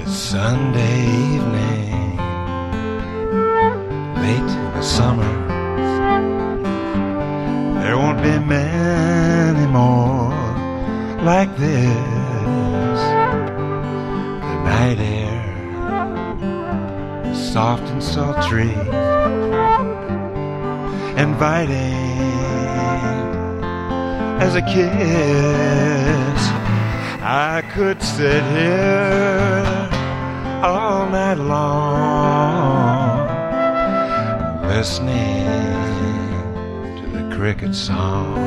Sunday evening, late in the summer. There won't be many more like this. The night air is soft and sultry, inviting as a kiss. I could sit here all night long, listening to the cricket song.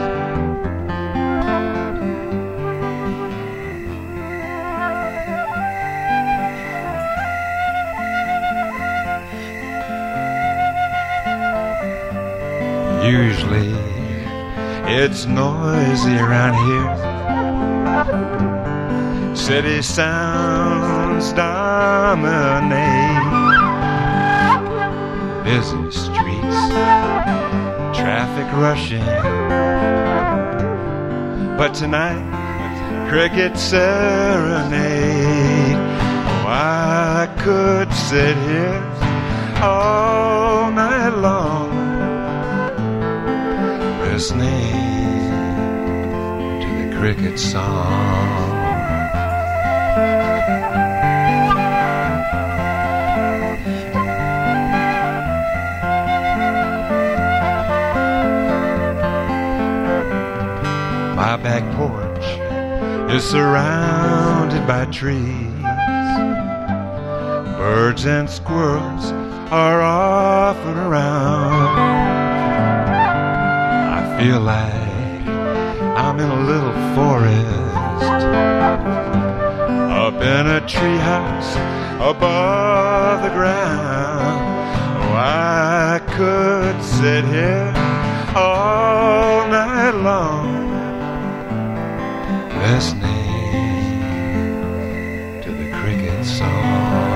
Usually it's noisy around here. City sounds dominate. Busy streets, traffic rushing. But tonight, cricket serenade. Oh, I could sit here all night long, listening to the cricket song. My back porch is surrounded by trees. Birds and squirrels are often around. I feel like I'm in a little forest, up in a treehouse above the ground. Oh, I could sit here all night long, listening to the cricket song.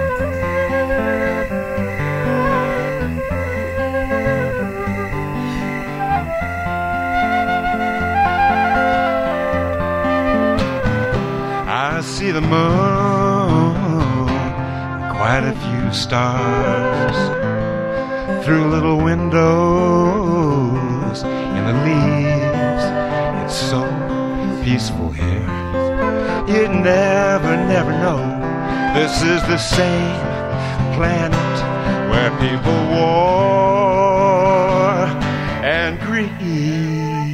I see the moon, quite a few stars, through little windows in the leaves. It's so peaceful here. You never know. This is the same planet where people war and grieve.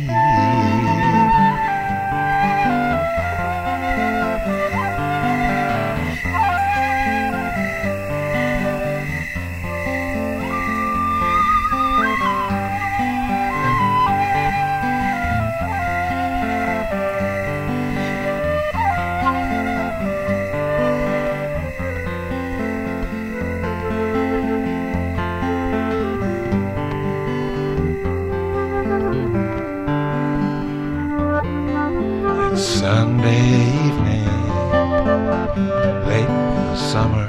Sunday evening, late in the summer.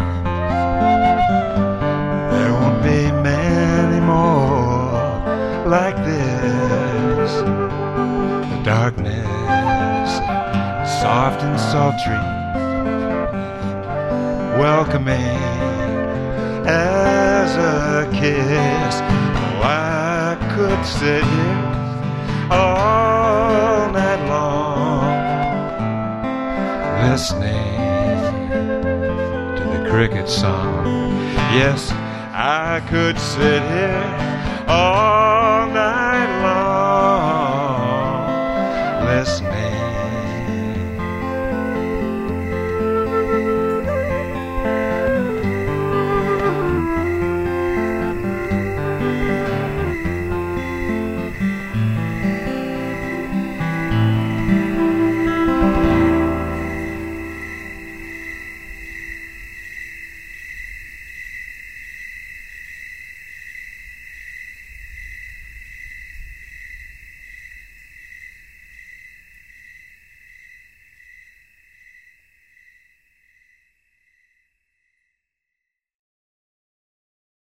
There won't be many more like this. The darkness, soft and sultry, welcoming as a kiss. Oh, I could sit here all night long, listening to the cricket song. Yes, I could sit here all